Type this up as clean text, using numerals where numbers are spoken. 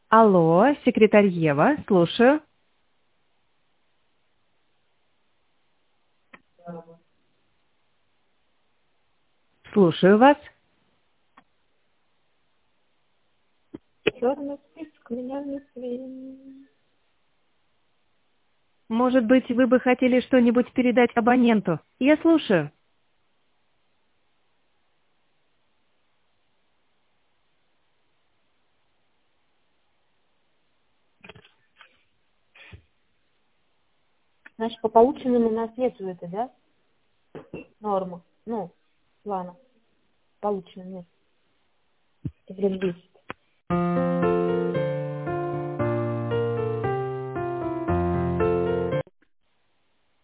Алло, секретарь Ева, слушаю. Слушаю вас. Черный список меня не свинит. Может быть, вы бы хотели что-нибудь передать абоненту? Я слушаю. Значит, по полученным у нас нету это, да? Норма. Ну, плана. Полученным нет. Блин,